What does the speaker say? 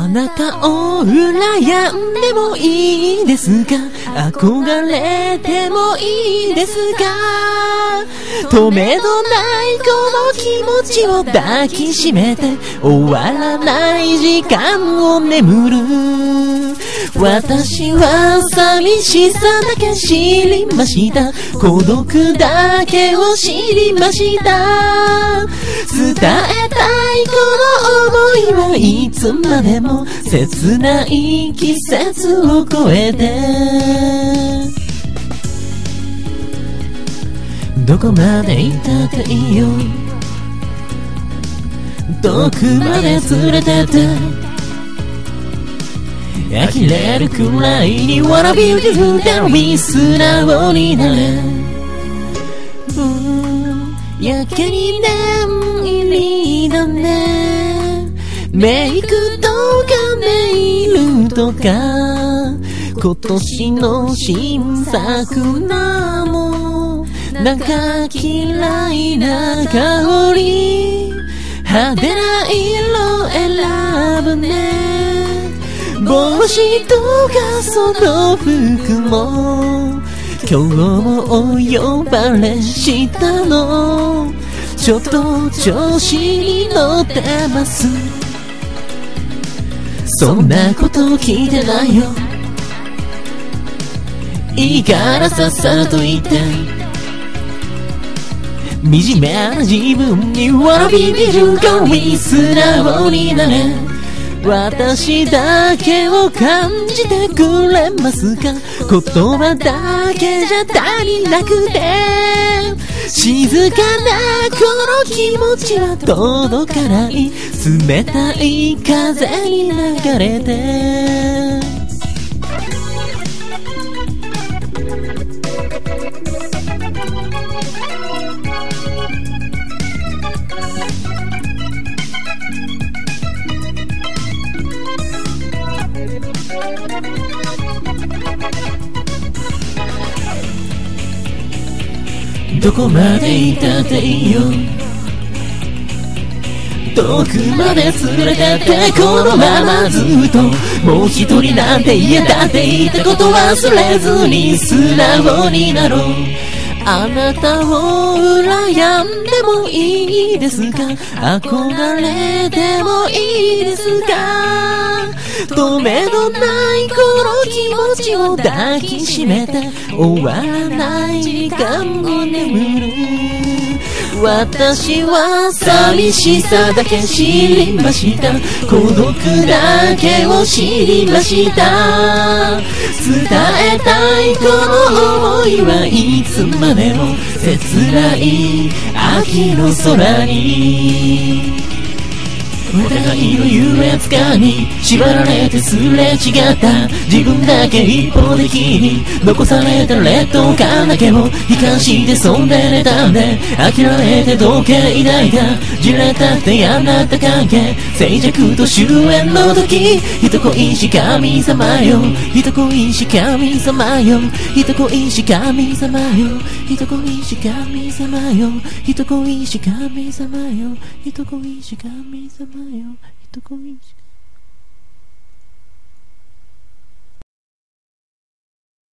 あなたを羨んでもいいですか、憧れてもいいですか、止めどないこの気持ちを抱きしめて終わらない時間を眠る。私は寂しさだけ知りました、孤独だけを知りました。伝えたいこの想いはいつまでも切ない季節を越えて、どこまで行ったっていいよ、遠くまで連れてって呆れるくらいに Wanna be with you tell me 素直になれ、やけに念入りだね、メイクとかネイルとか今年の新作なもなんか嫌いな香り、派手な色選ぶね、帽子とかその服も今日もお呼ばれしたの、ちょっと調子に乗ってます、そんなこと聞いてないよ、いいからさっさと言って、惨めな自分に Wanna be with you going 素直になれ、私だけを感じてくれますか、言葉だけじゃ足りなくて、静かなこの気持ちは届かない、冷たい風に流れて、どこまで行ったっていいよ、遠くまで連れてってこのままずっと、もう一人なんて言えたって言ったこと忘れずに素直になろう。あなたを羨んでもいいですか、憧れてもいいですか、止めどないこの気持ちを抱きしめて終わらない時間を眠る。私は寂しさだけ知りました、孤独だけを知りました。伝えたいこの想いはいつまでも切ない秋の空に、お互いの優越感に縛られてすれ違った自分だけ一方的に残された劣等感だけを悲観してそんで寝たんで、諦めて時計抱いたじれたって嫌になった関係、静寂と終焉の時、人恋し神様よ、人恋し神様よ、人恋し神様よ、人恋し神様よ、人恋し神様よ、人恋し神様よ、人恋し